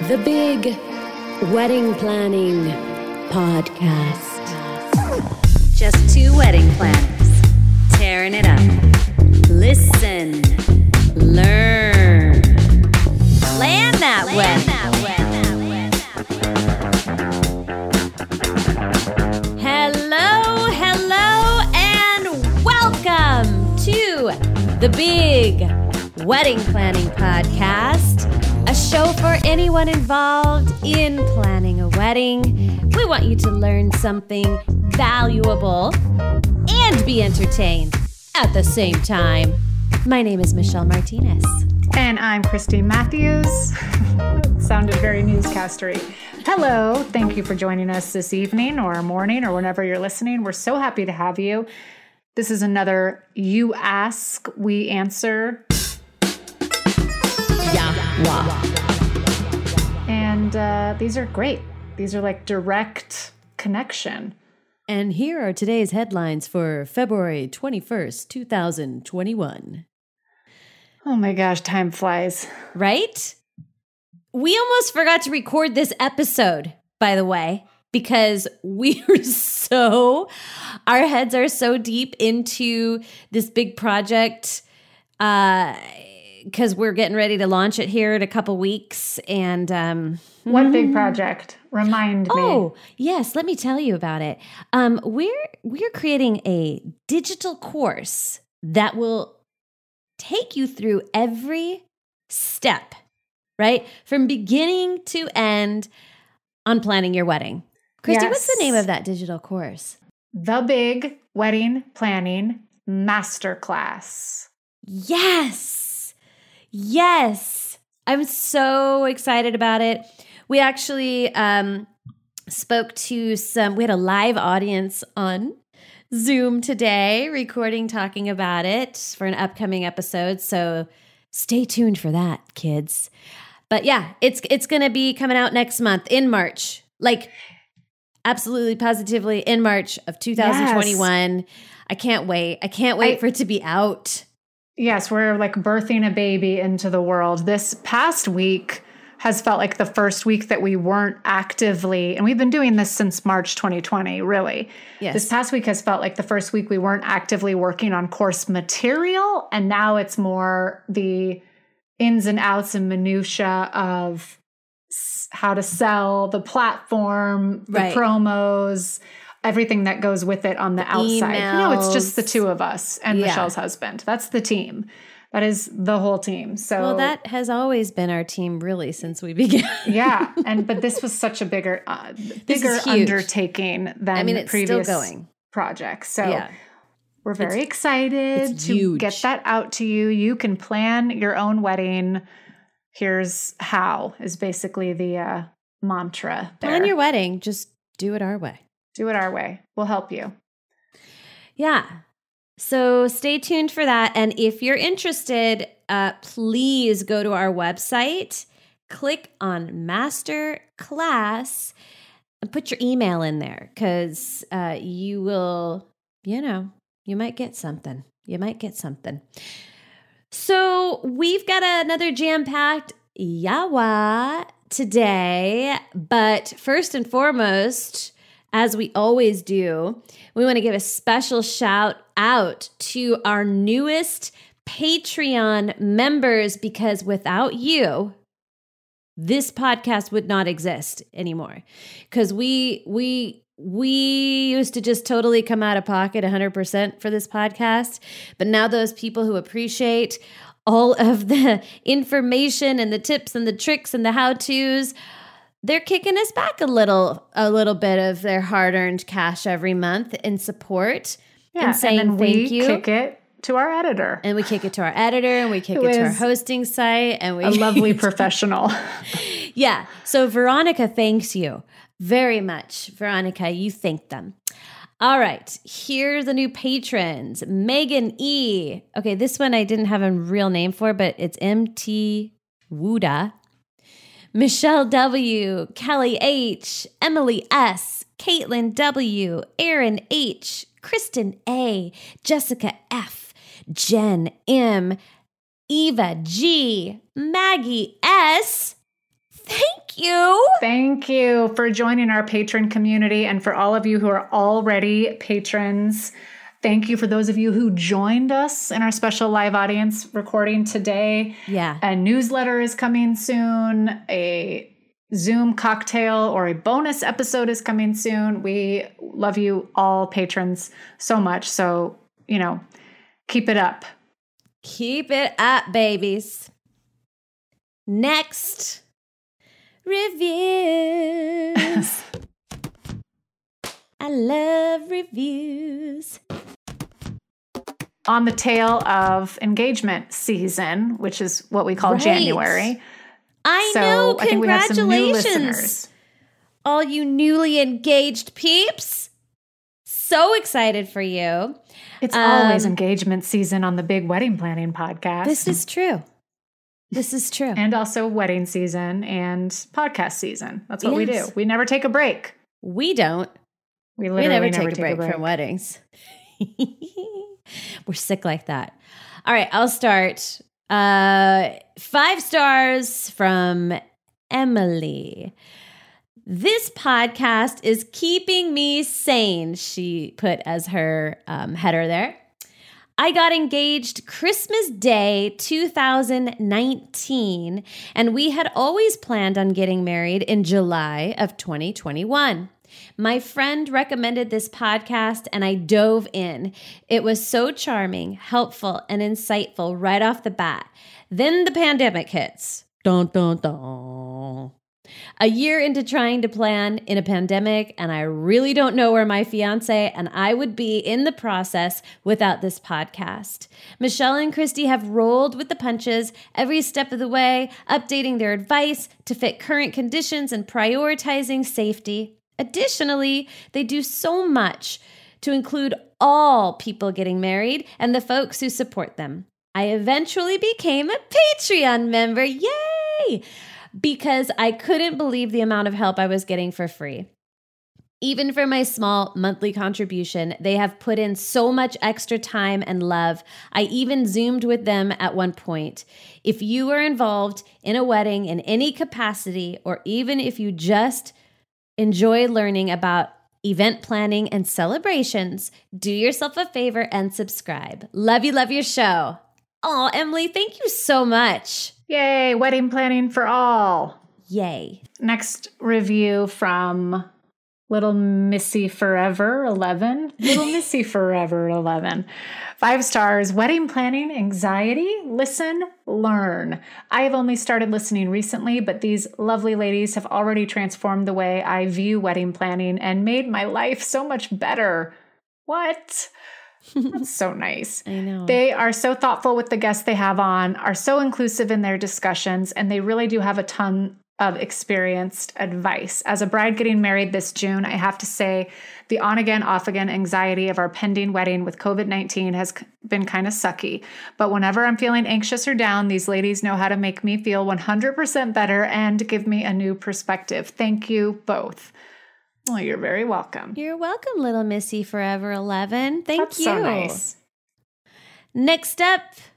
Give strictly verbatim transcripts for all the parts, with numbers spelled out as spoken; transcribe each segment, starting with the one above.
The Big Wedding Planning Podcast. Just two wedding planners tearing it up. Listen, learn, plan that way. Hello, hello, and welcome to the Big Wedding Planning Podcast, a show for anyone involved in planning a wedding. We want you to learn something valuable and be entertained at the same time. My name is Michelle Martinez. And I'm Christine Matthews. Sounded very newscastery. Hello, thank you for joining us this evening or morning or whenever you're listening. We're so happy to have you. This is another You Ask, We Answer. Yeah, wow. And uh, these are great. These are like direct connection. And here are today's headlines for February twenty-first, twenty twenty-one. Oh my gosh, time flies. Right? We almost forgot to record this episode, by the way, because we are so, our heads are so deep into this big project, uh, because we're getting ready to launch it here in a couple weeks. And um, what big project? Remind me. Oh, yes, let me tell you about it. Um, we're we're creating a digital course that will take you through every step, right? From beginning to end on planning your wedding. Christy, Yes. what's the name of that digital course? The Big Wedding Planning Masterclass. Yes. Yes. I'm so excited about it. We actually um, spoke to some, we had a live audience on Zoom today, recording, talking about it for an upcoming episode. So stay tuned for that, kids. But yeah, it's it's going to be coming out next month in March, like absolutely positively in March of two thousand twenty-one. Yes. I can't wait. I can't wait I, for it to be out. Yes, we're like birthing a baby into the world. This past week has felt like the first week that we weren't actively, and we've been doing this since March twenty twenty, really. Yes. This past week has felt like the first week we weren't actively working on course material, and now it's more the ins and outs and minutia of how to sell, the platform, the right. promos, everything that goes with it on the, the outside. Emails. You know, it's just the two of us and yeah. Michelle's husband. That's the team. That is the whole team. So well, that has always been our team, really, since we began. yeah, and but this was such a bigger, uh, bigger undertaking than I mean, it's previous still going. projects. So yeah. we're very it's, excited it's to huge. get that out to you. You can plan your own wedding. Here's how is basically the uh, mantra there. Plan your wedding. Just do it our way. Do it our way. We'll help you. Yeah. So stay tuned for that. And if you're interested, uh, please go to our website, click on Master Class, and put your email in there because uh, you will, you know, you might get something. You might get something. So we've got another jam-packed Yawa today. But first and foremost, as we always do, we want to give a special shout out to our newest Patreon members because without you, this podcast would not exist anymore. Because we we we used to just totally come out of pocket one hundred percent for this podcast, but now those people who appreciate all of the information and the tips and the tricks and the how-tos, they're kicking us back a little, a little bit of their hard-earned cash every month in support yeah, and saying and then thank we you. Kick it to our editor, and we kick it to our editor, and we kick Who it to our is hosting site, and we a lovely professional. Yeah. So Veronica thanks you very much. Veronica, you thank them. All right. Here are the new patrons. Megan E. Okay, this one I didn't have a real name for, but it's M T Wuda. Michelle W., Kelly H., Emily S., Caitlin W., Aaron H., Kristen A., Jessica F., Jen M., Eva G., Maggie S. Thank Thank you. Thank you for joining our patron community, and for all of you who are already patrons. Thank you for those of you who joined us in our special live audience recording today. Yeah. A newsletter is coming soon. A Zoom cocktail or a bonus episode is coming soon. We love you all patrons so much. So, you know, keep it up. Keep it up, babies. Next, reviews. I love reviews. On the tail of engagement season, which is what we call right. January. I so know. I think we have some new Congratulations. listeners. All you newly engaged peeps. So excited for you. It's um, always engagement season on the Big Wedding Planning Podcast. This is true. This is true. And also wedding season and podcast season. That's what yes. we do. We never take a break. We don't. We We literally never, never take, a, break a break from weddings. We're sick like that. All right, I'll start. Uh, five stars from Emily. This podcast is keeping me sane, she put as her um, header there. I got engaged Christmas Day two thousand nineteen, and we had always planned on getting married in July of twenty twenty-one. My friend recommended this podcast and I dove in. It was so charming, helpful, and insightful right off the bat. Then the pandemic hits. Dun, dun, dun. A year into trying to plan in a pandemic, and I really don't know where my fiance and I would be in the process without this podcast. Michelle and Christy have rolled with the punches every step of the way, updating their advice to fit current conditions and prioritizing safety. Additionally, they do so much to include all people getting married and the folks who support them. I eventually became a Patreon member. Yay! Because I couldn't believe the amount of help I was getting for free. Even for my small monthly contribution, they have put in so much extra time and love. I even Zoomed with them at one point. If you are involved in a wedding in any capacity, or even if you just enjoy learning about event planning and celebrations, do yourself a favor and subscribe. Love you, love your show. Oh, Emily, thank you so much. Yay, wedding planning for all. Yay. Next review from Little Missy Forever eleven. Little Missy Forever eleven. Five stars. Wedding planning anxiety. Listen, learn. I have only started listening recently, but these lovely ladies have already transformed the way I view wedding planning and made my life so much better. What? That's so nice. I know. They are so thoughtful with the guests they have on, are so inclusive in their discussions, and they really do have a ton of experienced advice. As a bride getting married this June, I have to say the on-again, off-again anxiety of our pending wedding with covid nineteen has been kind of sucky. But whenever I'm feeling anxious or down, these ladies know how to make me feel one hundred percent better and give me a new perspective. Thank you both. Well, you're very welcome. You're welcome, Little Missy Forever eleven. Thank That's you. so nice. Next up,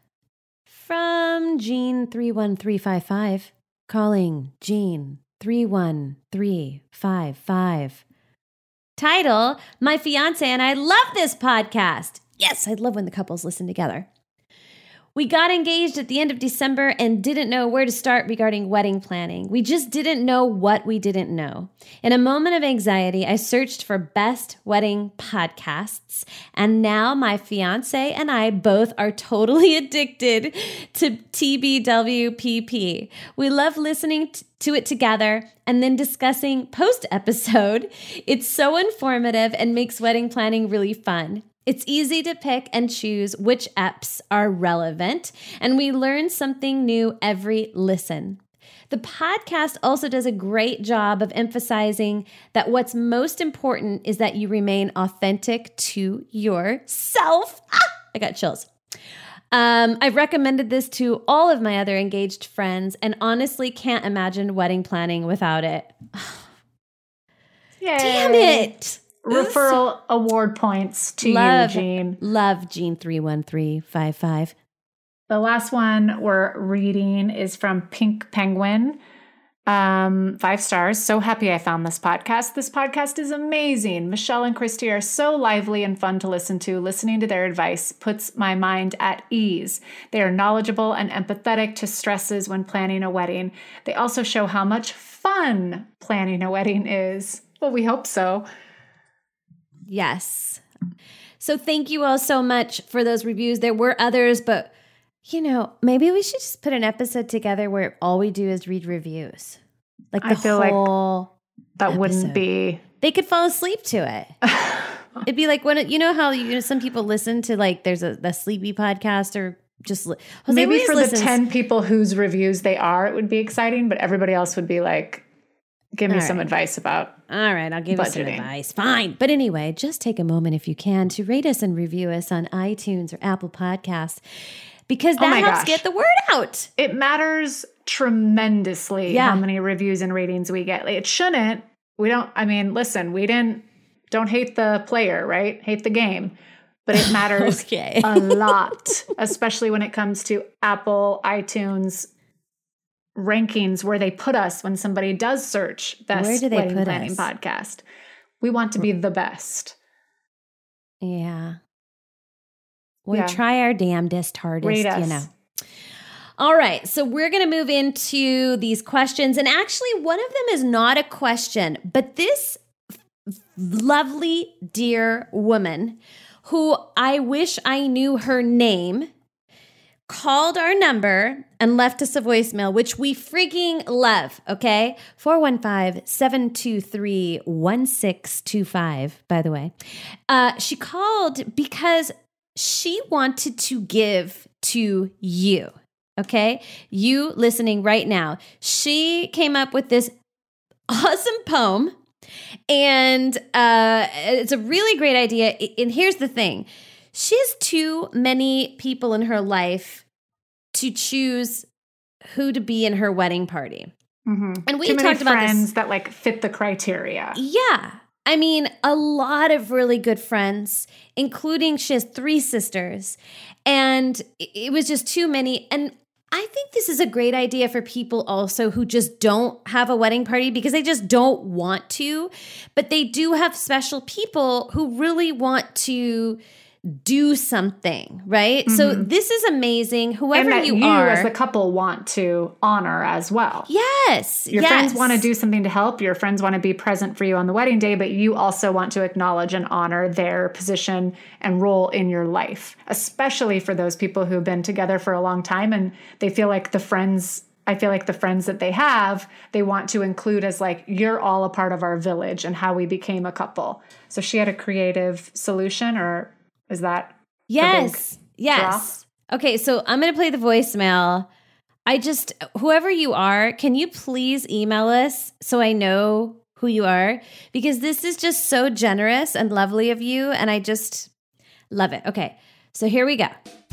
from Jean three one three five five. Calling Jean three one three five five. Title, My Fiance and I Love This Podcast. Yes, I love when the couples listen together. We got engaged at the end of December and didn't know where to start regarding wedding planning. We just didn't know what we didn't know. In a moment of anxiety, I searched for best wedding podcasts, and now my fiance and I both are totally addicted to T B W P P. We love listening t- to it together and then discussing post-episode. It's so informative and makes wedding planning really fun. It's easy to pick and choose which apps are relevant, and we learn something new every listen. The podcast also does a great job of emphasizing that what's most important is that you remain authentic to yourself. Ah, I got chills. Um, I've recommended this to all of my other engaged friends and honestly can't imagine wedding planning without it. Yay. Damn it. Referral award points to love, you, Jean. Love Jean three one three five five. The last one we're reading is from Pink Penguin. Um, five stars. So happy I found this podcast. This podcast is amazing. Michelle and Christy are so lively and fun to listen to. Listening to their advice puts my mind at ease. They are knowledgeable and empathetic to stresses when planning a wedding. They also show how much fun planning a wedding is. Well, we hope so. Yes. So thank you all so much for those reviews. There were others, but you know, maybe we should just put an episode together where all we do is read reviews. Like the I feel whole like that episode. Wouldn't be. They could fall asleep to it. It'd be like when it, you know how you know some people listen to like there's a the sleepy podcast or just Jose maybe Ruiz for listens. the ten people whose reviews they are, it would be exciting, but everybody else would be like, give me All some right. advice about All right, I'll give budgeting. you some advice. Fine. But anyway, just take a moment if you can to rate us and review us on iTunes or Apple Podcasts because Oh that my helps gosh. get the word out. It matters tremendously Yeah. how many reviews and ratings we get. Like, it shouldn't. We don't, I mean, listen, we didn't, don't hate the player, right? Hate the game. But it matters Okay. a lot, especially when it comes to Apple, iTunes rankings where they put us when somebody does search Where best do they wedding put planning us? podcast. We want to be the best. Yeah. We Yeah. try our damnedest, hardest, Rate us. you know. All right, so we're going to move into these questions. And actually, one of them is not a question, but this f- lovely, dear woman who I wish I knew her name called our number and left us a voicemail, which we freaking love, okay? four one five, seven two three, one six two five, by the way. Uh, she called because she wanted to give to you, okay? You listening right now. She came up with this awesome poem, and uh, it's a really great idea. And here's the thing. She has too many people in her life to choose who to be in her wedding party. Mm-hmm. And we Too many talked about friends this. that like fit the criteria. Yeah. I mean, a lot of really good friends, including she has three sisters. And it it was just too many. And I think this is a great idea for people also who just don't have a wedding party because they just don't want to. But they do have special people who really want to do something, right? Mm-hmm. So this is amazing. Whoever and that you, you are. as the couple want to honor as well. Yes. Your yes. friends want to do something to help. Your friends want to be present for you on the wedding day, but you also want to acknowledge and honor their position and role in your life, especially for those people who've been together for a long time and they feel like the friends, I feel like the friends that they have, they want to include as like, you're all a part of our village and how we became a couple. So she had a creative solution, or is that yes, yes. Draw? Okay, so I'm going to play the voicemail. I just, whoever you are, can you please email us so I know who you are? Because this is just so generous and lovely of you, and I just love it. Okay, so here we go.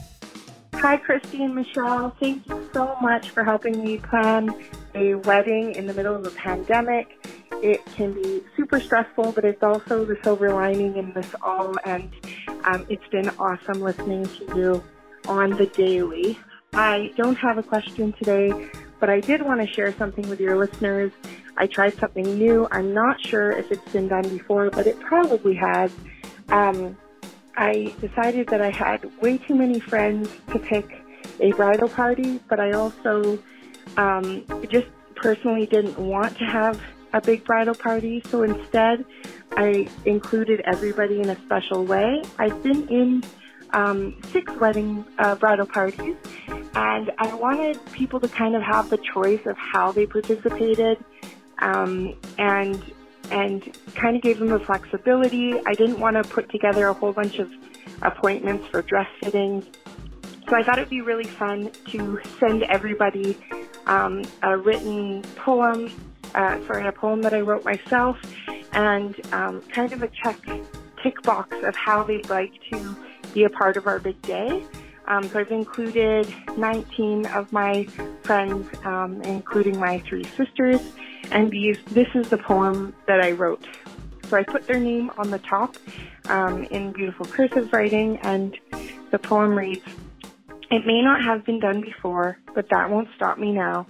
Hi, Christy and Michelle. Thank you so much for helping me plan a wedding in the middle of a pandemic. It can be super stressful, but it's also the silver lining in this all, and um, it's been awesome listening to you on the daily. I don't have a question today, but I did want to share something with your listeners. I tried something new. I'm not sure if it's been done before, but it probably has. Um, I decided that I had way too many friends to pick a bridal party, but I also um, just personally didn't want to have a big bridal party. So instead, I included everybody in a special way. I've been in um, six wedding uh, bridal parties, and I wanted people to kind of have the choice of how they participated, um, and and kind of gave them the flexibility. I didn't want to put together a whole bunch of appointments for dress fittings. So I thought it'd be really fun to send everybody um, a written poem, uh, sorry, a poem that I wrote myself, and um, kind of a check tick box of how they'd like to be a part of our big day. Um, so I've included nineteen of my friends, um, including my three sisters, and these, this is the poem that I wrote. So I put their name on the top um, in beautiful cursive writing, and the poem reads, "It may not have been done before, but that won't stop me now.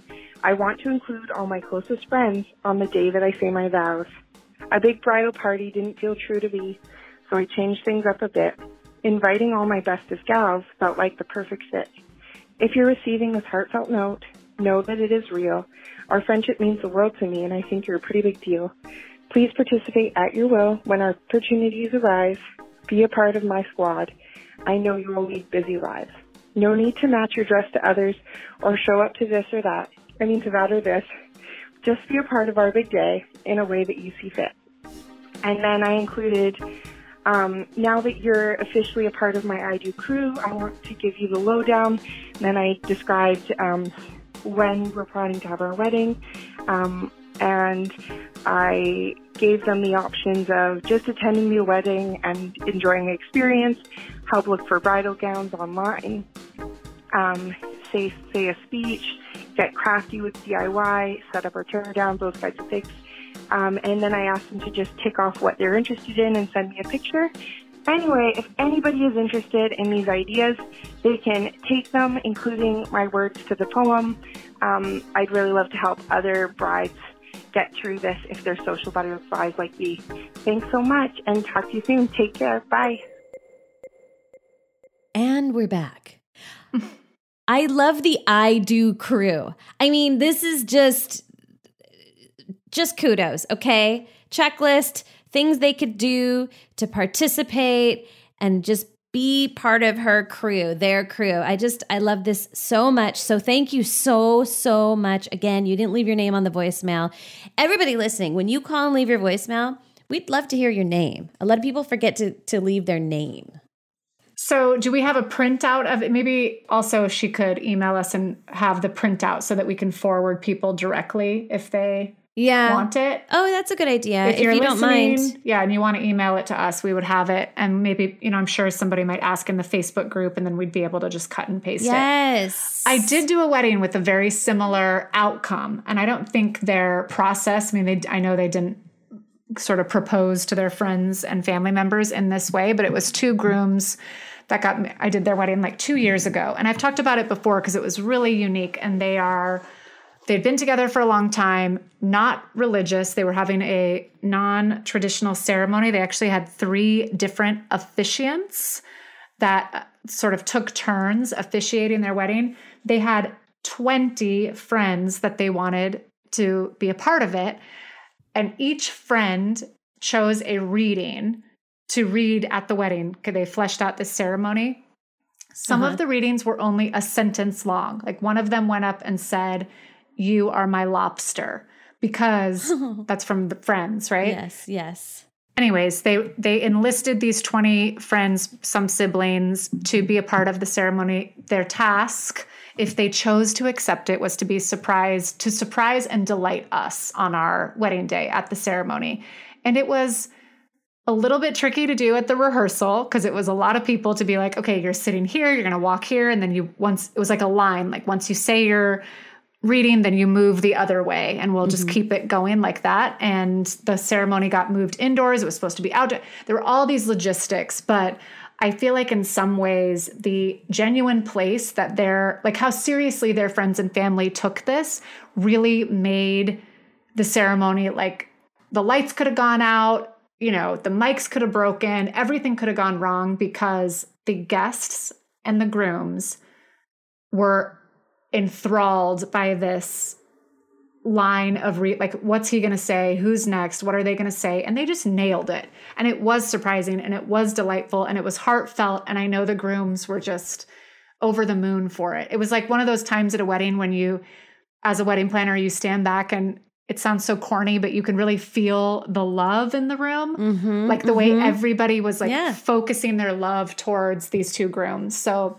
I want to include all my closest friends on the day that I say my vows. A big bridal party didn't feel true to me, so I changed things up a bit. Inviting all my bestest gals felt like the perfect fit. If you're receiving this heartfelt note, know that it is real. Our friendship means the world to me, and I think you're a pretty big deal. Please participate at your will when opportunities arise. Be a part of my squad. I know you will lead busy lives. No need to match your dress to others or show up to this or that. I mean to that or this. Just be a part of our big day in a way that you see fit. And then I included, um, now that you're officially a part of my I Do crew, I want to give you the lowdown. And then I described um, when we're planning to have our wedding. Um, and I gave them the options of just attending the wedding and enjoying the experience, help look for bridal gowns online, um, say, say a speech, get crafty with D I Y, set up or tear down, those kinds of things. Um, and then I asked them to just tick off what they're interested in and send me a picture. Anyway, if anybody is interested in these ideas, they can take them, including my words to the poem. Um, I'd really love to help other brides get through this if they're social butterflies like me. Thanks so much, and talk to you soon. Take care. Bye. And we're back. I love the I Do crew. I mean, this is just, just kudos, okay? Checklist, things they could do to participate and just be part of her crew, their crew. I just, I love this so much. So thank you so, so much. Again, you didn't leave your name on the voicemail. Everybody listening, when you call and leave your voicemail, we'd love to hear your name. A lot of people forget to, to leave their name. So do we have a printout of it? Maybe also she could email us and have the printout so that we can forward people directly if they yeah. want it. Oh, that's a good idea. If, if you're you don't mind. Yeah, and you want to email it to us, we would have it. And maybe, you know, I'm sure somebody might ask in the Facebook group and then we'd be able to just cut and paste yes. it. Yes. I did do a wedding with a very similar outcome. And I don't think their process, I mean, they, I know they didn't sort of propose to their friends and family members in this way, but it was two grooms that got, I did their wedding like two years ago. And I've talked about it before because it was really unique. And they are, they'd been together for a long time, not religious. They were having a non-traditional ceremony. They actually had three different officiants that sort of took turns officiating their wedding. They had twenty friends that they wanted to be a part of it. And each friend chose a reading to read at the wedding because they fleshed out this ceremony. Some uh-huh. of the readings were only a sentence long. Like one of them went up and said, "You are my lobster," because that's from the friends, right? Yes, yes. Anyways, they they enlisted these twenty friends, some siblings, to be a part of the ceremony. Their task, if they chose to accept it, was to be surprised, to surprise and delight us on our wedding day at the ceremony. And it was a little bit tricky to do at the rehearsal because it was a lot of people to be like, okay, you're sitting here, you're going to walk here. And then you once, it was like a line, like once you say your reading, then you move the other way and we'll just mm-hmm. keep it going like that. And the ceremony got moved indoors. It was supposed to be outdoor. There were all these logistics, but I feel like in some ways the genuine place that they're like how seriously their friends and family took this really made the ceremony like the lights could have gone out. You know, the mics could have broken, everything could have gone wrong because the guests and the grooms were enthralled by this line of re- like, what's he going to say? Who's next? What are they going to say? And they just nailed it. And it was surprising and it was delightful and it was heartfelt. And I know the grooms were just over the moon for it. It was like one of those times at a wedding when you, as a wedding planner, you stand back and it sounds so corny, but you can really feel the love in the room. Mm-hmm, like the mm-hmm. way everybody was like yeah. focusing their love towards these two grooms. So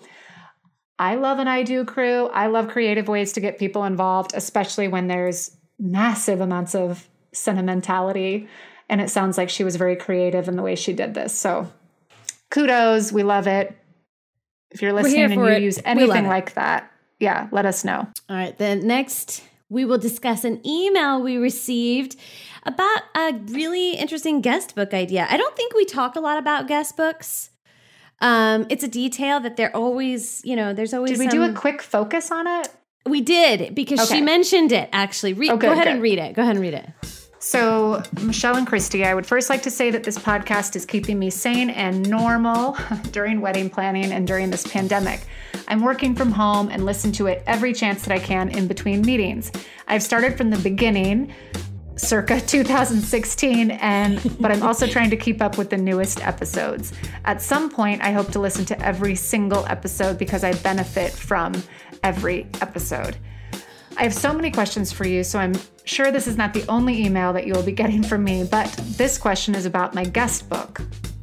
I love an I Do crew. I love creative ways to get people involved, especially when there's massive amounts of sentimentality. And it sounds like she was very creative in the way she did this. So kudos. We love it. If you're listening and you it. use anything like that, yeah, let us know. All right. Then next, we will discuss an email we received about a really interesting guest book idea. I don't think we talk a lot about guest books. Um, it's a detail that they're always, you know, there's always Did we some... do a quick focus on it? We did, because Okay. she mentioned it, actually. Re- Oh, good, go ahead good. and read it. Go ahead and read it. So, Michelle and Christy, I would first like to say that this podcast is keeping me sane and normal during wedding planning and during this pandemic. I'm working from home and listen to it every chance that I can in between meetings. I've started from the beginning, circa two thousand sixteen, and but I'm also trying to keep up with the newest episodes. At some point, I hope to listen to every single episode because I benefit from every episode. I have so many questions for you, so I'm sure this is not the only email that you will be getting from me, but this question is about my guest book.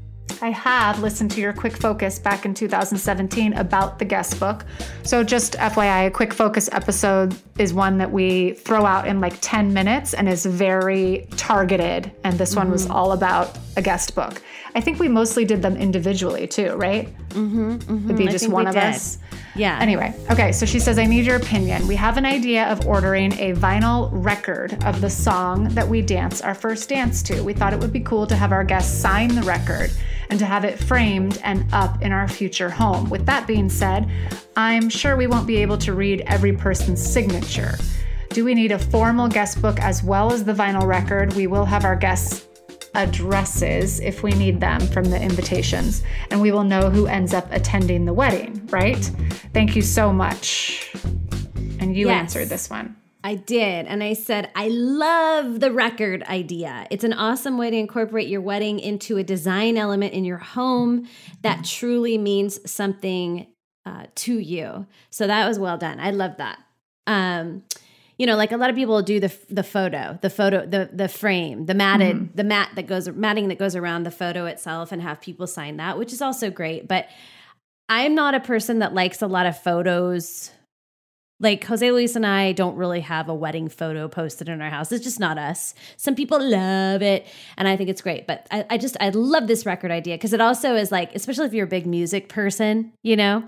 I have listened to your Quick Focus back in two thousand seventeen about the guest book. So just F Y I, a Quick Focus episode is one that we throw out in like ten minutes and is very targeted. And this mm-hmm. one was all about a guest book. I think we mostly did them individually too, right? Mm-hmm, mm-hmm. It'd be I just think one we of did. us. Yeah. Anyway, okay, so she says, I need your opinion. We have an idea of ordering a vinyl record of the song that we dance our first dance to. We thought it would be cool to have our guests sign the record and to have it framed and up in our future home. With that being said, I'm sure we won't be able to read every person's signature. Do we need a formal guest book as well as the vinyl record? We will have our guests' addresses if we need them from the invitations, and we will know who ends up attending the wedding, right? Thank you so much. And you Yes. answered this one. I did. And I said, I love the record idea. It's an awesome way to incorporate your wedding into a design element in your home that truly means something uh, to you. So that was well done. I love that. Um, you know, like a lot of people do the the photo, the photo, the the frame, the matted, mm-hmm. the mat that goes matting that goes around the photo itself, and have people sign that, which is also great. But I'm not a person that likes a lot of photos. Like Jose Luis and I don't really have a wedding photo posted in our house. It's just not us. Some people love it, and I think it's great. But I, I just I love this record idea because it also is like, especially if you're a big music person, you know.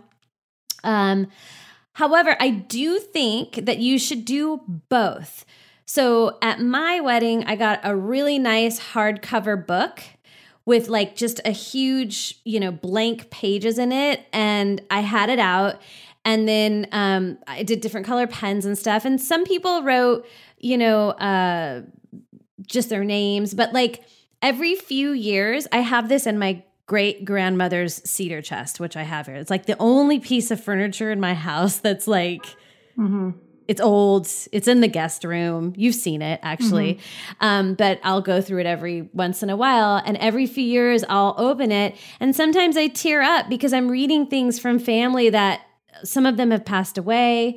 Um. However, I do think that you should do both. So at my wedding, I got a really nice hardcover book with like just a huge, you know, blank pages in it. And I had it out. And then um, I did different color pens and stuff. And some people wrote, you know, uh, just their names. But like every few years, I have this in my great grandmother's cedar chest, which I have here. It's like the only piece of furniture in my house that's like, mm-hmm. it's old. It's in the guest room. You've seen it actually. Mm-hmm. Um, but I'll go through it every once in a while. And every few years I'll open it. And sometimes I tear up because I'm reading things from family that some of them have passed away.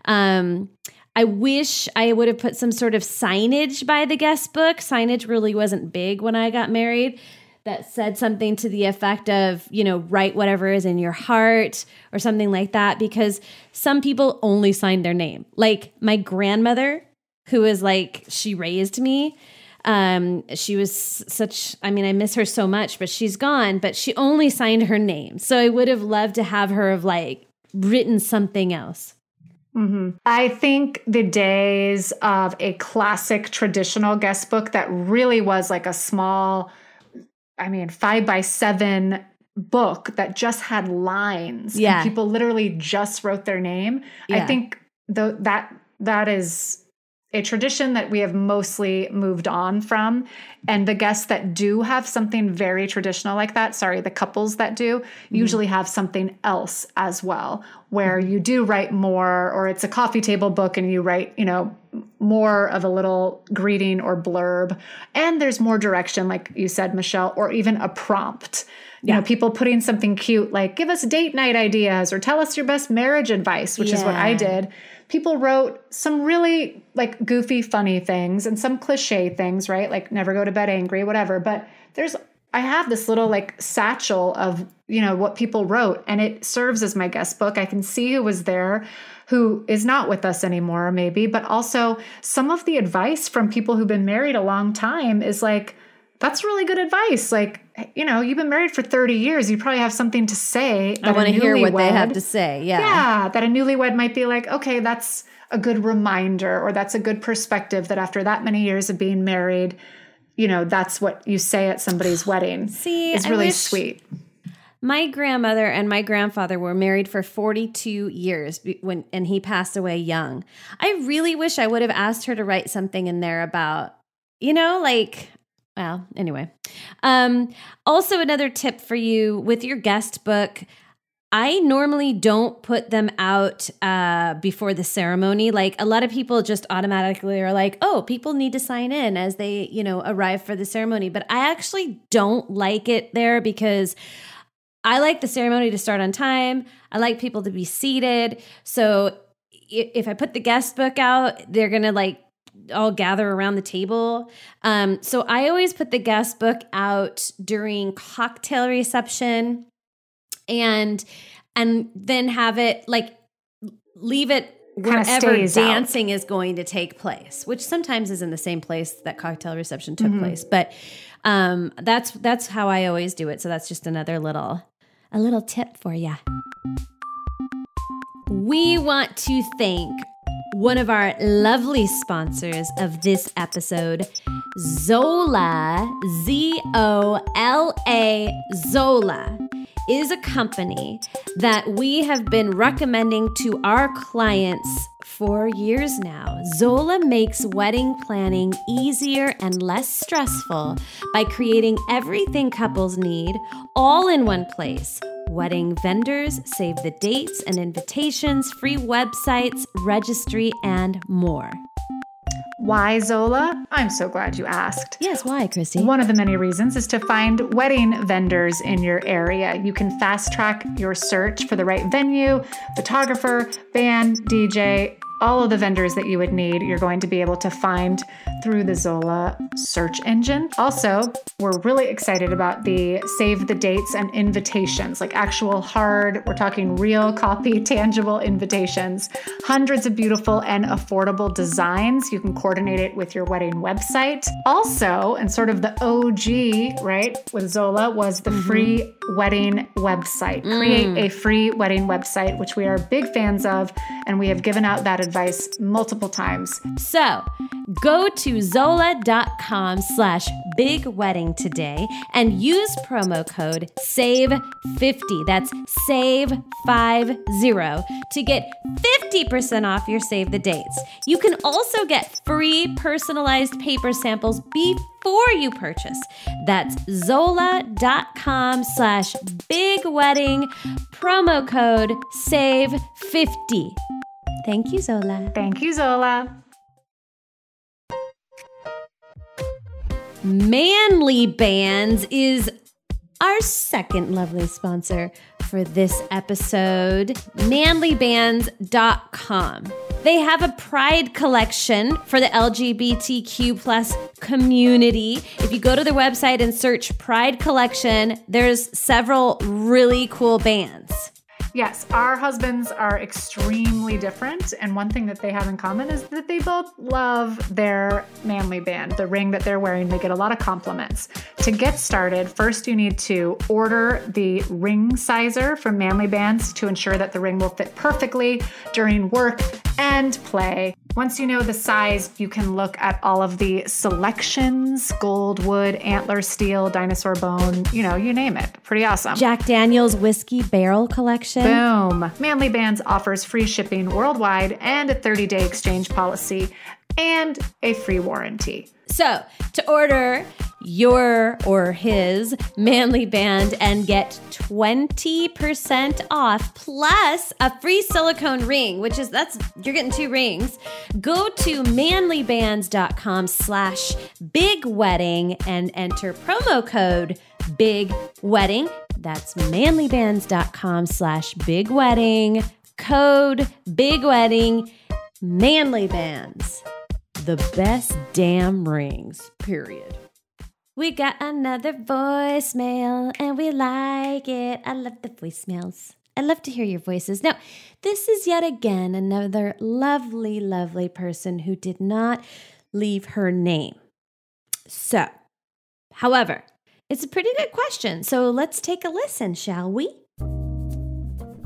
Um, I wish I would have put some sort of signage by the guest book. Signage really wasn't big when I got married. That said something to the effect of, you know, write whatever is in your heart or something like that, because some people only signed their name. Like my grandmother, who is like, she raised me. Um, she was such, I mean, I miss her so much, but she's gone, but she only signed her name. So I would have loved to have her have like written something else. Mm-hmm. I think the days of a classic traditional guest book that really was like a small, I mean, five by seven book that just had lines. Yeah. And people literally just wrote their name. Yeah. I think the, that that is a tradition that we have mostly moved on from. And the guests that do have something very traditional like that, sorry, the couples that do, mm-hmm. usually have something else as well, where you do write more, or it's a coffee table book and you write, you know, more of a little greeting or blurb. And there's more direction, like you said, Michelle, or even a prompt. You yeah. know, people putting something cute like, give us date night ideas or tell us your best marriage advice, which yeah. is what I did. People wrote some really like goofy, funny things and some cliche things, right? Like never go to bed angry, whatever. But there's, I have this little like satchel of, you know, what people wrote, and it serves as my guest book. I can see who was there, who is not with us anymore, maybe, but also some of the advice from people who've been married a long time is like, that's really good advice. Like, you know, you've been married for thirty years. You probably have something to say. I want to hear what they have to say. Yeah. Yeah. That a newlywed might be like, okay, that's a good reminder, or that's a good perspective that after that many years of being married, you know, that's what you say at somebody's wedding. See, it's really I wish, sweet. My grandmother and my grandfather were married for forty-two years when, and he passed away young. I really wish I would have asked her to write something in there about, you know, like, well, anyway. Um, also, another tip for you with your guest book, I normally don't put them out uh, before the ceremony. Like a lot of people just automatically are like, oh, people need to sign in as they, you know, arrive for the ceremony. But I actually don't like it there because I like the ceremony to start on time. I like people to be seated. So if I put the guest book out, they're going to like all gather around the table. Um, so I always put the guest book out during cocktail reception. And and then have it like leave it wherever dancing out. Is going to take place, which sometimes is in the same place that cocktail reception took mm-hmm. place. But um, that's that's how I always do it. So that's just another little a little tip for you. We want to thank one of our lovely sponsors of this episode, Zola, Z O L A, Zola, is a company that we have been recommending to our clients for years now. Zola makes wedding planning easier and less stressful by creating everything couples need all in one place. Wedding vendors, save the dates and invitations, free websites, registry, and more. Why Zola? I'm so glad you asked. Yes, why, Christy? One of the many reasons is to find wedding vendors in your area. You can fast track your search for the right venue, photographer, band, D J, all of the vendors that you would need, you're going to be able to find through the Zola search engine. Also, we're really excited about the save the dates and invitations, like actual hard, we're talking real copy, tangible invitations, hundreds of beautiful and affordable designs. You can coordinate it with your wedding website. Also, and sort of the O G, right, with Zola was the mm-hmm. free wedding website. Mm. Create a free wedding website, which we are big fans of, and we have given out that advice multiple times. So go to zola.com slash big wedding today and use promo code save fifty. That's save fifty to get fifty percent off your save the dates. You can also get free personalized paper samples before you purchase. That's zola.com slash big wedding, promo code save fifty. Thank you, Zola. Thank you, Zola. Manly Bands is our second lovely sponsor for this episode, manly bands dot com. They have a pride collection for the L G B T Q plus community. If you go to their website and search Pride Collection, there's several really cool bands. Yes, our husbands are extremely different, and one thing that they have in common is that they both love their manly band. The ring that they're wearing, they get a lot of compliments. To get started, first you need to order the ring sizer from Manly Bands to ensure that the ring will fit perfectly during work and play. Once you know the size, you can look at all of the selections: gold, wood, antler, steel, dinosaur bone, you know, you name it. Pretty awesome. Jack Daniel's Whiskey Barrel Collection. Boom. Manly Bands offers free shipping worldwide and a thirty-day exchange policy and a free warranty. So to order your or his Manly Band and get twenty percent off plus a free silicone ring, which is, that's, you're getting two rings, go to manly bands dot com slash big wedding and enter promo code big wedding. That's manly bands dot com slash big wedding, code big wedding. Manly Bands, the best damn rings, period. We got another voicemail and we like it. I love the voicemails. I love to hear your voices. Now, this is yet again another lovely, lovely person who did not leave her name. So, however, it's a pretty good question. So let's take a listen, shall we?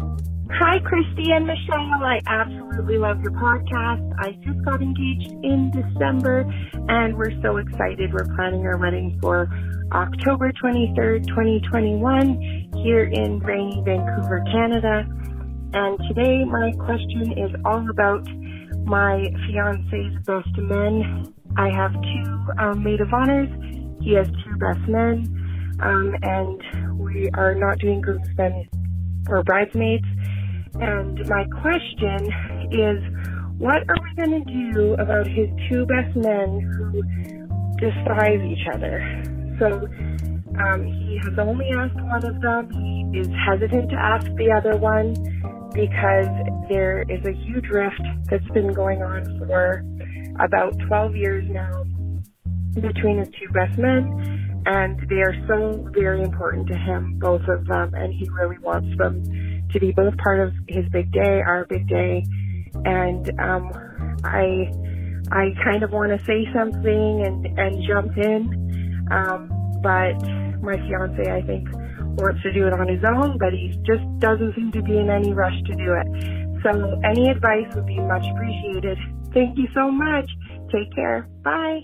Hi, Christy and Michelle. I absolutely love your podcast. I just got engaged in December, and we're so excited. We're planning our wedding for October twenty-third, twenty twenty-one, here in rainy Vancouver, Canada. And today my question is all about my fiance's best men. I have two um, maid of honors. He has two best men, um, and we are not doing groomsmen or bridesmaids. And my question is, what are we going to do about his two best men who despise each other? So um, he has only asked one of them. He is hesitant to ask the other one because there is a huge rift that's been going on for about twelve years now between his two best men, and they are so very important to him, both of them, and he really wants them to be both part of his big day, our big day. And um, I I kind of want to say something and, and jump in, um, but my fiance, I think, wants to do it on his own, but he just doesn't seem to be in any rush to do it. So any advice would be much appreciated. Thank you so much. Take care. Bye.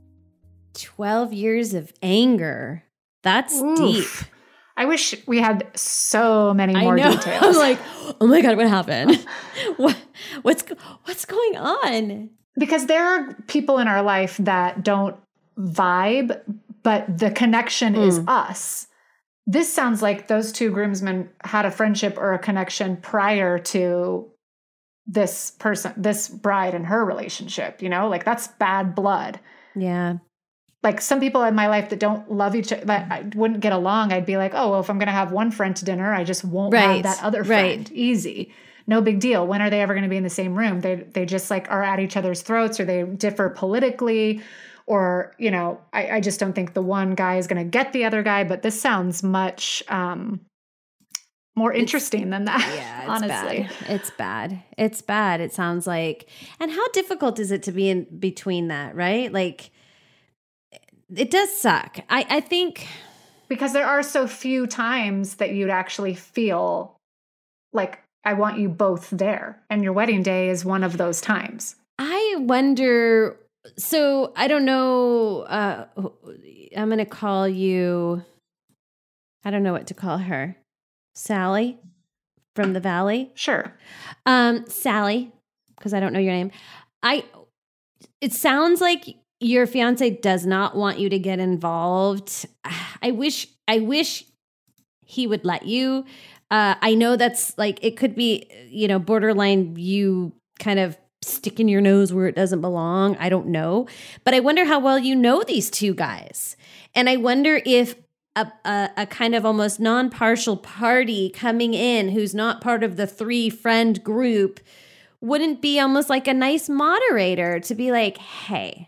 twelve years of anger. That's Oof. deep. I wish we had so many more I know. details. I'm like, oh my God, what happened? what, what's what's going on? Because there are people in our life that don't vibe, but the connection mm. is us. This sounds like those two groomsmen had a friendship or a connection prior to this person, this bride and her relationship, you know, like that's bad blood. Yeah. Like some people in my life that don't love each other, that I wouldn't get along. I'd be like, oh, well, if I'm going to have one friend to dinner, I just won't right. have that other friend. Right. Easy. No big deal. When are they ever going to be in the same room? They they just like are at each other's throats, or they differ politically, or, you know, I, I just don't think the one guy is going to get the other guy. But this sounds much um, more interesting it's, than that. Yeah, it's honestly. bad. It's bad. It's bad. It sounds like. And how difficult is it to be in between that, right? Like, it does suck. I, I think. Because there are so few times that you'd actually feel like, I want you both there. And your wedding day is one of those times. I wonder. So I don't know. Uh, I'm going to call you. I don't know what to call her. Sally from the Valley. Sure. Um, Sally, because I don't know your name. I. It sounds like your fiance does not want you to get involved. I wish. I wish he would let you. Uh, I know that's like, it could be, you know, borderline you kind of sticking your nose where it doesn't belong. I don't know. But I wonder how well you know these two guys. And I wonder if a, a, a kind of almost non-partial party coming in who's not part of the three friend group wouldn't be almost like a nice moderator to be like, hey.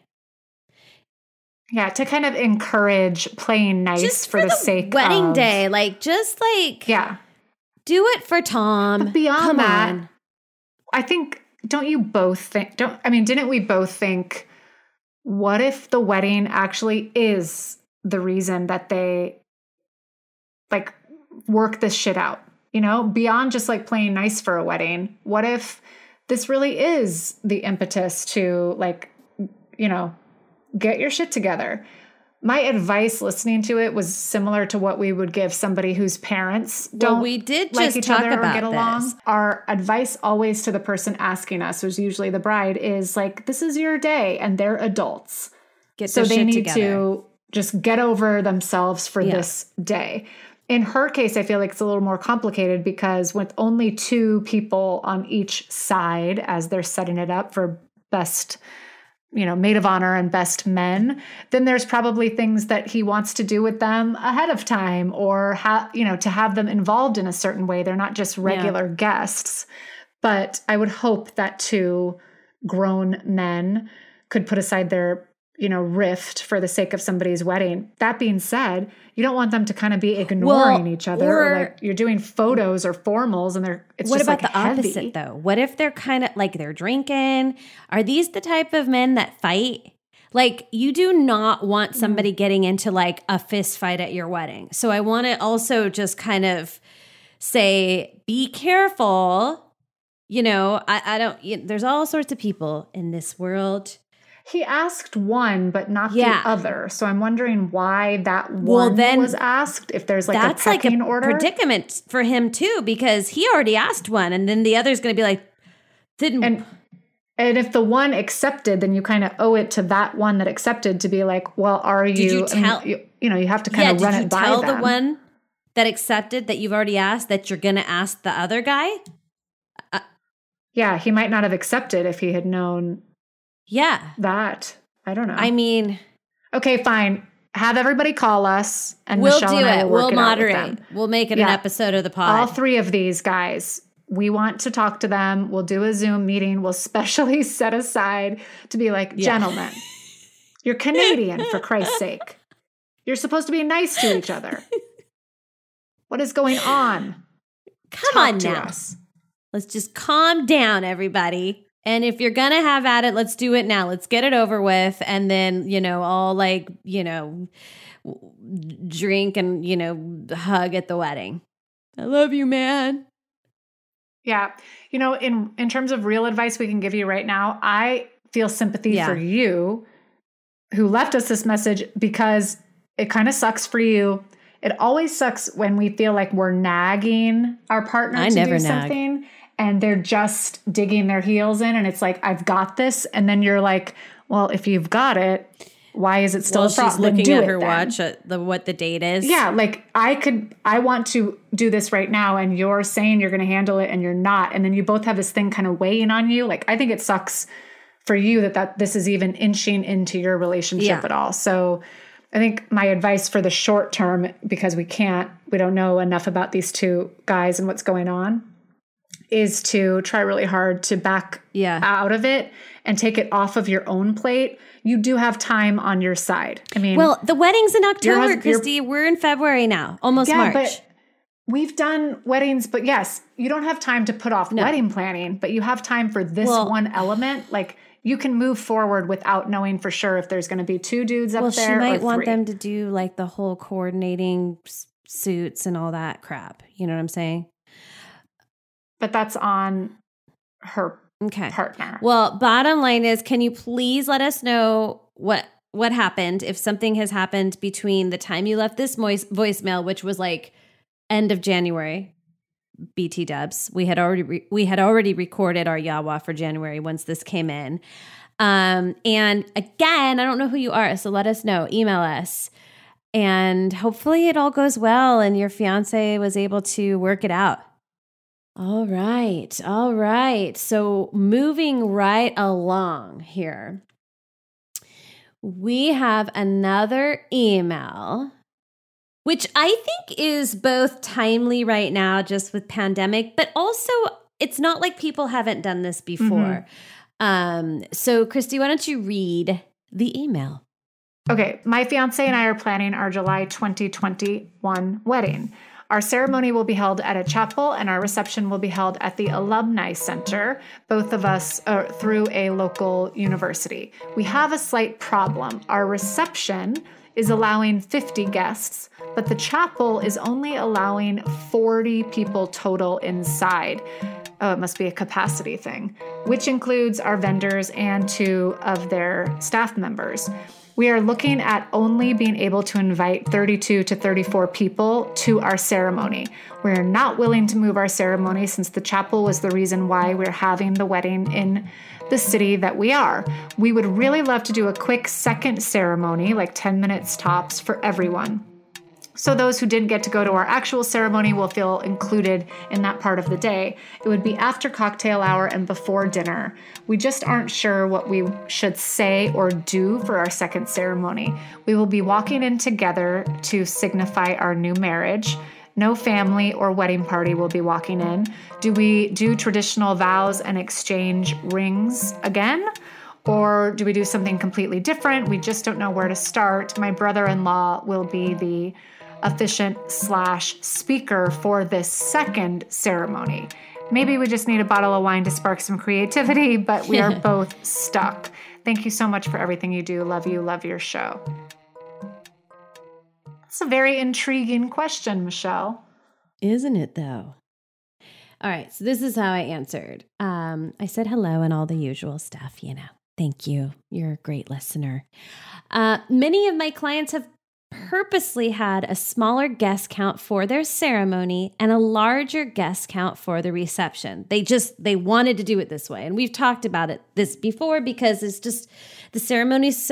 Yeah, to kind of encourage playing nice just for, for the, the sake wedding of, day. Like, just like. Yeah. Do it for Tom. But beyond Come that, on. I think, don't you both think, don't, I mean, didn't we both think, what if the wedding actually is the reason that they like work this shit out? You know, beyond just like playing nice for a wedding, what if this really is the impetus to like, you know, get your shit together? My advice listening to it was similar to what we would give somebody whose parents don't well, we did like just each talk other about or get along. this. Our advice always to the person asking us, who's usually the bride, is like, this is your day, and they're adults. Get so their they shit need together. to just get over themselves for Yeah. this day. In her case, I feel like it's a little more complicated because with only two people on each side as they're setting it up for best, you know, maid of honor and best men, then there's probably things that he wants to do with them ahead of time, or ha- you know, to have them involved in a certain way. They're not just regular yeah. guests. But I would hope that two grown men could put aside their, you know, rift for the sake of somebody's wedding. That being said, you don't want them to kind of be ignoring well, each other, or, or like you're doing photos or formals and they're, it's what just about like the heavy. opposite though? What if they're kind of like they're drinking? Are these the type of men that fight? Like, you do not want somebody mm. getting into like a fist fight at your wedding. So I want to also just kind of say, be careful. You know, I, I don't, you know, there's all sorts of people in this world. He asked one, but not yeah. the other. So I'm wondering why that one well, then, was asked, if there's like that's a pecking like a order. predicament for him too, because he already asked one, and then the other's going to be like, didn't... And, and if the one accepted, then you kind of owe it to that one that accepted to be like, well, are you... Did you tell... I mean, you, you know, you have to kind of yeah, run it by them. Did you tell the one that accepted that you've already asked that you're going to ask the other guy? Uh, yeah, he might not have accepted if he had known yeah. that. I don't know. I mean... Okay, fine. Have everybody call us, and we'll Michelle do and I it. will work We'll it moderate. out with them. We'll make it yeah. an episode of the pod. All three of these guys, we want to talk to them. We'll do a Zoom meeting. We'll specially set aside to be like, yeah. gentlemen, you're Canadian, for Christ's sake. You're supposed to be nice to each other. What is going on? Come talk on to now. Us. Let's just calm down, everybody. And if you're going to have at it, let's do it now. Let's get it over with. And then, you know, all like, you know, drink and, you know, hug at the wedding. I love you, man. Yeah. You know, in, in terms of real advice we can give you right now, I feel sympathy yeah. for you who left us this message, because it kind of sucks for you. It always sucks when we feel like we're nagging our partner I to never do nag. something. And they're just digging their heels in, and it's like, I've got this. And then you're like, well, if you've got it, why is it still well, a problem? She's looking do at it her then. watch at the what the date is. Yeah, like I could, I want to do this right now, and you're saying you're going to handle it, and you're not, and then you both have this thing kind of weighing on you. Like, I think it sucks for you that that this is even inching into your relationship yeah. at all. So, I think my advice for the short term, because we can't, we don't know enough about these two guys and what's going on, is to try really hard to back yeah. out of it and take it off of your own plate. You do have time on your side. I mean, well, the wedding's in October, hus- Christy. We're in February now, almost yeah, March. But we've done weddings, but yes, you don't have time to put off no. wedding planning, but you have time for this well, one element. Like, you can move forward without knowing for sure if there's going to be two dudes up well, there. Well, she might or want three. them to do like the whole coordinating s- suits and all that crap. You know what I'm saying? But that's on her okay. partner. Well, bottom line is, can you please let us know what what happened, if something has happened between the time you left this voice voicemail, which was like end of January, B T dubs. We had already re- we had already recorded our Yawa for January once this came in. Um, and again, I don't know who you are, so let us know. Email us. And hopefully it all goes well and your fiance was able to work it out. All right. All right. So moving right along here, we have another email, which I think is both timely right now, just with pandemic, but also it's not like people haven't done this before. Mm-hmm. Um, so Christy, why don't you read the email? Okay. My fiance and I are planning our July twenty twenty-one wedding. Our ceremony will be held at a chapel, and our reception will be held at the Alumni Center, both of us uh, through a local university. We have a slight problem. Our reception is allowing fifty guests, but the chapel is only allowing forty people total inside. Oh, it must be a capacity thing, which includes our vendors and two of their staff members. We are looking at only being able to invite thirty-two to thirty-four people to our ceremony. We're not willing to move our ceremony since the chapel was the reason why we're having the wedding in the city that we are. We would really love to do a quick second ceremony, like ten minutes tops, for everyone. So those who didn't get to go to our actual ceremony will feel included in that part of the day. It would be after cocktail hour and before dinner. We just aren't sure what we should say or do for our second ceremony. We will be walking in together to signify our new marriage. No family or wedding party will be walking in. Do we do traditional vows and exchange rings again? Or do we do something completely different? We just don't know where to start. My brother-in-law will be the officiant slash speaker for this second ceremony. Maybe we just need a bottle of wine to spark some creativity, but we are both stuck. Thank you so much for everything you do. Love you. Love your show. That's a very intriguing question, Michelle. Isn't it, though? All right, so this is how I answered. Um, I said hello and all the usual stuff, you know. Thank you. You're a great listener. Uh, many of my clients have purposely had a smaller guest count for their ceremony and a larger guest count for the reception. They just, they wanted to do it this way. And we've talked about it this before because it's just, the ceremony is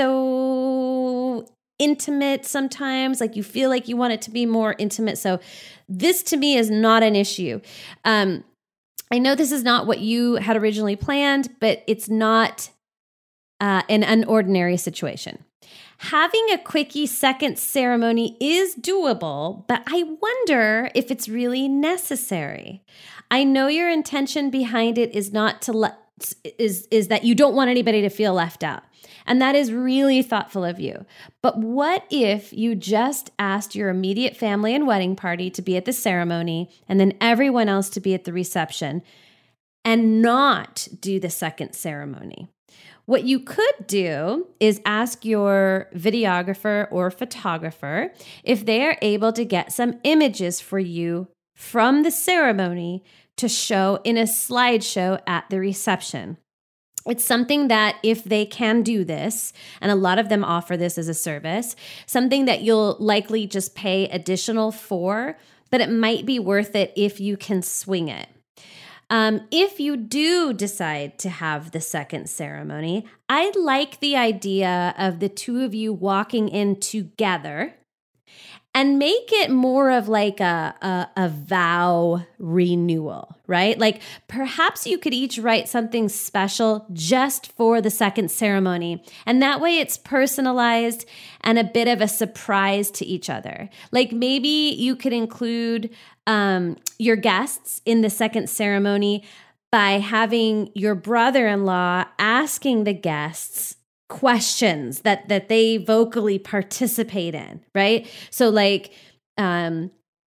so intimate sometimes, like you feel like you want it to be more intimate. So this to me is not an issue. Um, I know this is not what you had originally planned, but it's not uh, an unordinary situation. Having a quickie second ceremony is doable, but I wonder if it's really necessary. I know your intention behind it is not to let is is that you don't want anybody to feel left out. And that is really thoughtful of you. But what if you just asked your immediate family and wedding party to be at the ceremony and then everyone else to be at the reception and not do the second ceremony? What you could do is ask your videographer or photographer if they are able to get some images for you from the ceremony to show in a slideshow at the reception. It's something that if they can do this, and a lot of them offer this as a service, something that you'll likely just pay additional for, but it might be worth it if you can swing it. Um, if you do decide to have the second ceremony, I like the idea of the two of you walking in together and make it more of like a, a, a vow renewal, right? Like perhaps you could each write something special just for the second ceremony. And that way it's personalized and a bit of a surprise to each other. Like maybe you could include um, your guests in the second ceremony by having your brother-in-law asking the guests questions that that they vocally participate in, right? So like, um,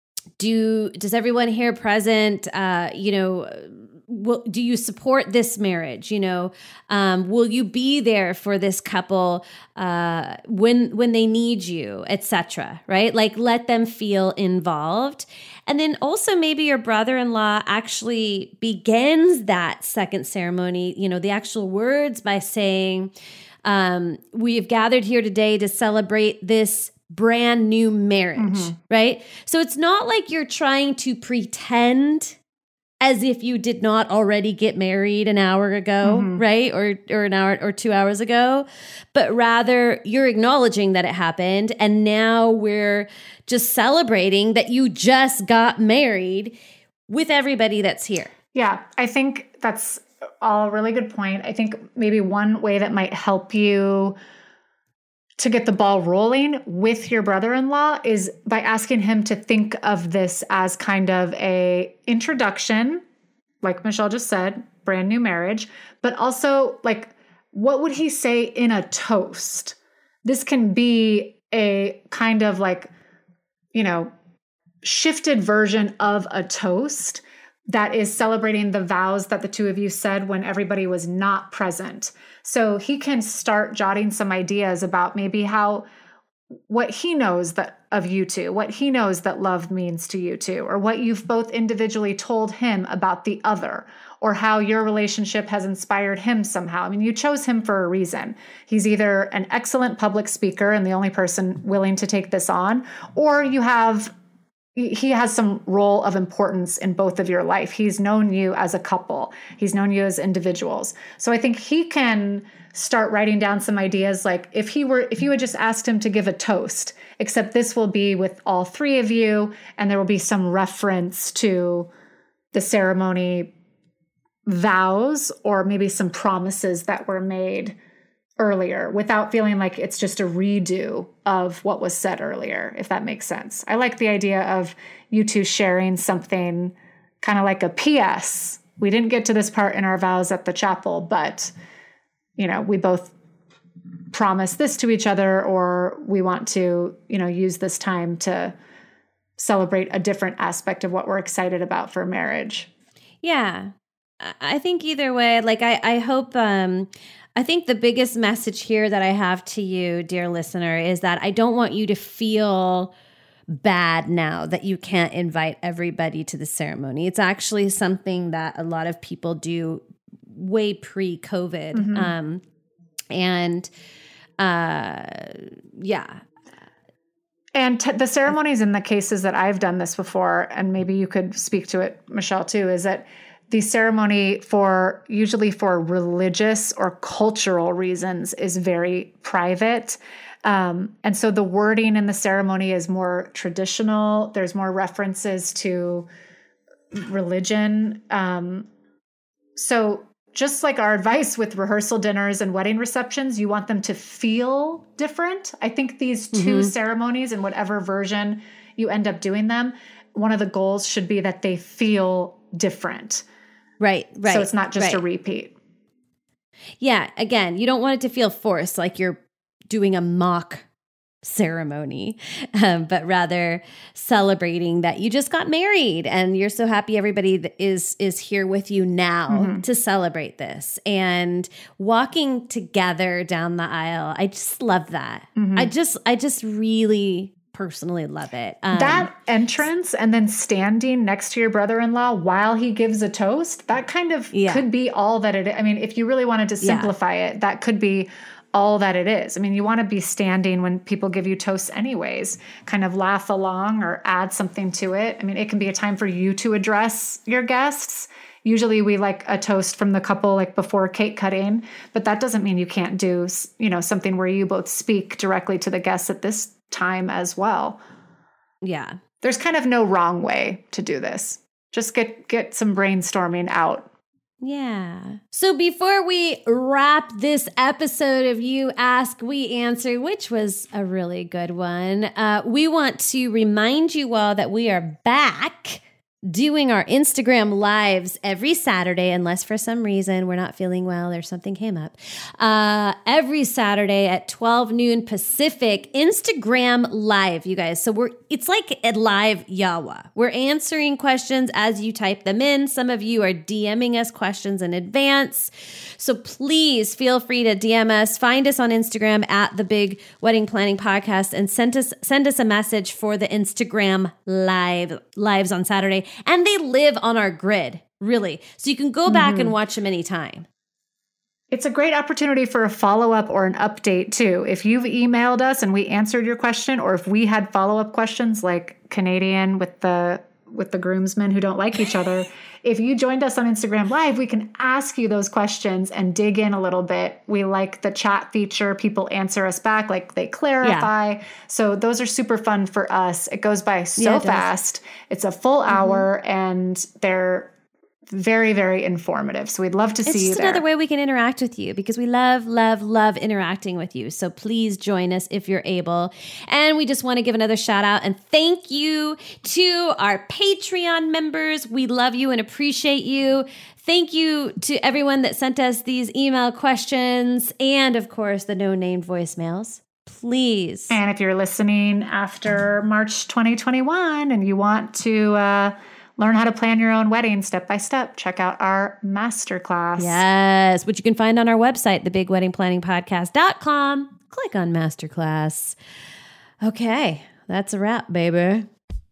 do does everyone here present, uh, you know, will, do you support this marriage? You know, um, will you be there for this couple uh, when when they need you, et cetera. Right? Like, let them feel involved. And then also maybe your brother-in-law actually begins that second ceremony, you know, the actual words by saying, Um, we have gathered here today to celebrate this brand new marriage, mm-hmm. right? So it's not like you're trying to pretend as if you did not already get married an hour ago, mm-hmm. right? Or or an hour or two hours ago, but rather you're acknowledging that it happened. And now we're just celebrating that you just got married with everybody that's here. Yeah, I think that's a really good point. I think maybe one way that might help you to get the ball rolling with your brother-in-law is by asking him to think of this as kind of a introduction, like Michelle just said, brand new marriage, but also like, what would he say in a toast? This can be a kind of like, you know, shifted version of a toast that is celebrating the vows that the two of you said when everybody was not present. So he can start jotting some ideas about maybe how, what he knows that of you two, what he knows that love means to you two, or what you've both individually told him about the other, or how your relationship has inspired him somehow. I mean, you chose him for a reason. He's either an excellent public speaker and the only person willing to take this on, or you have he has some role of importance in both of your life. He's known you as a couple. He's known you as individuals. So I think he can start writing down some ideas. Like if he were, if you had just asked him to give a toast, except this will be with all three of you, and there will be some reference to the ceremony vows or maybe some promises that were made earlier without feeling like it's just a redo of what was said earlier, if that makes sense. I like the idea of you two sharing something kind of like a P S. We didn't get to this part in our vows at the chapel, but, you know, we both promise this to each other, or we want to, you know, use this time to celebrate a different aspect of what we're excited about for marriage. Yeah. I think either way, like I, I hope, um, I think the biggest message here that I have to you, dear listener, is that I don't want you to feel bad now that you can't invite everybody to the ceremony. It's actually something that a lot of people do way pre-COVID. Mm-hmm. Um, and uh, yeah. And t- the ceremonies in the cases that I've done this before, and maybe you could speak to it, Michelle, too, is that the ceremony for usually for religious or cultural reasons is very private. Um, and so the wording in the ceremony is more traditional. There's more references to religion. Um, so just like our advice with rehearsal dinners and wedding receptions, you want them to feel different. I think these two mm-hmm. ceremonies, in whatever version you end up doing them, one of the goals should be that they feel different. Right, right. So it's not just right. a repeat. Yeah, again, you don't want it to feel forced, like you're doing a mock ceremony, um, but rather celebrating that you just got married and you're so happy everybody that is is here with you now mm-hmm. to celebrate this, and walking together down the aisle. I just love that. Mm-hmm. I just, I just really personally love it. Um, that entrance and then standing next to your brother-in-law while he gives a toast, that kind of yeah. could be all that it is. I mean, if you really wanted to simplify yeah. it, that could be all that it is. I mean, you want to be standing when people give you toasts anyways, kind of laugh along or add something to it. I mean, it can be a time for you to address your guests. Usually we like a toast from the couple like before cake cutting, but that doesn't mean you can't do, you know, something where you both speak directly to the guests at this time as well. Yeah. There's kind of no wrong way to do this. Just get get some brainstorming out. Yeah. So before we wrap this episode of You Ask, We Answer, which was a really good one, uh, we want to remind you all that we are back doing our Instagram lives every Saturday, unless for some reason we're not feeling well or something came up. Uh, every Saturday at twelve noon Pacific, Instagram live, you guys. So we're it's like a live Yawa. We're answering questions as you type them in. Some of you are DMing us questions in advance. So please feel free to D M us. Find us on Instagram at The Big Wedding Planning Podcast and send us send us a message for the Instagram live lives on Saturday. And they live on our grid, really. So you can go back mm-hmm. and watch them anytime. It's a great opportunity for a follow-up or an update, too. If you've emailed us and we answered your question, or if we had follow-up questions like Canadian with the with the groomsmen who don't like each other, if you joined us on Instagram Live, we can ask you those questions and dig in a little bit. We like the chat feature. People answer us back, like they clarify. Yeah. So those are super fun for us. It goes by so yeah, it fast. Does. It's a full mm-hmm. hour and they're very, very informative. So we'd love to see you there. It's just another way we can interact with you because we love, love, love interacting with you. So please join us if you're able. And we just want to give another shout out and thank you to our Patreon members. We love you and appreciate you. Thank you to everyone that sent us these email questions and, of course, the no-named voicemails. Please. And if you're listening after March twenty twenty-one and you want to uh, learn how to plan your own wedding step by step, check out our masterclass. Yes, which you can find on our website, the big wedding planning podcast dot com. Click on masterclass. Okay, that's a wrap, baby.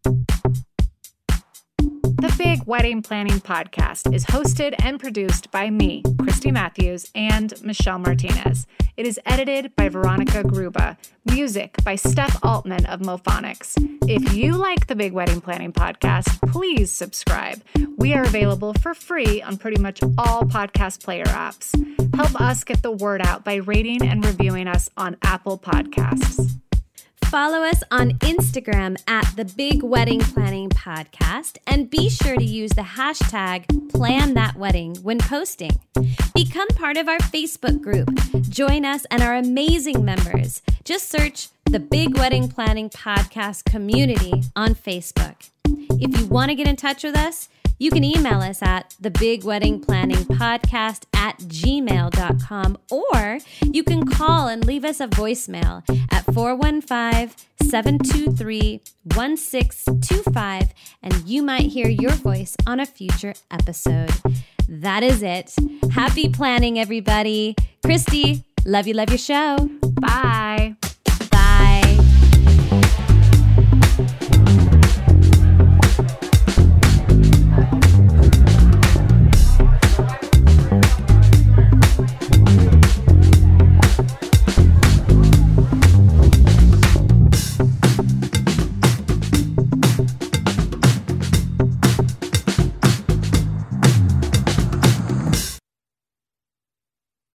The Big Wedding Planning Podcast is hosted and produced by me, Christy Matthews, and Michelle Martinez. It is edited by Veronica Gruba. Music by Steph Altman of Mophonics. If you like the Big Wedding Planning Podcast, please subscribe. We are available for free on pretty much all podcast player apps. Help us get the word out by rating and reviewing us on Apple Podcasts. Follow us on Instagram at The Big Wedding Planning Podcast and be sure to use the hashtag PlanThatWedding when posting. Become part of our Facebook group. Join us and our amazing members. Just search The Big Wedding Planning Podcast Community on Facebook. If you want to get in touch with us, you can email us at thebigweddingplanningpodcast at gmail dot com, or you can call and leave us a voicemail at four one five, seven two three, one six two five, and you might hear your voice on a future episode. That is it. Happy planning, everybody. Christy, love you, love your show. Bye.